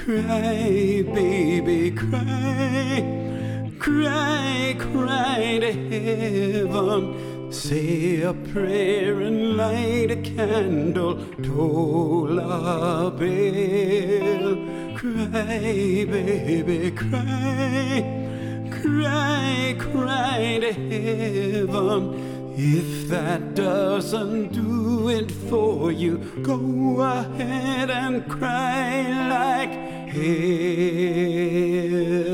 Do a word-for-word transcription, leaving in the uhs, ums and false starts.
Cry, baby, cry, cry, cry to heaven. Say a prayer and light a candle, toll a bell. Cry, baby, cry, cry, cry to heaven. If that doesn't do it for you, go ahead and cry like hell.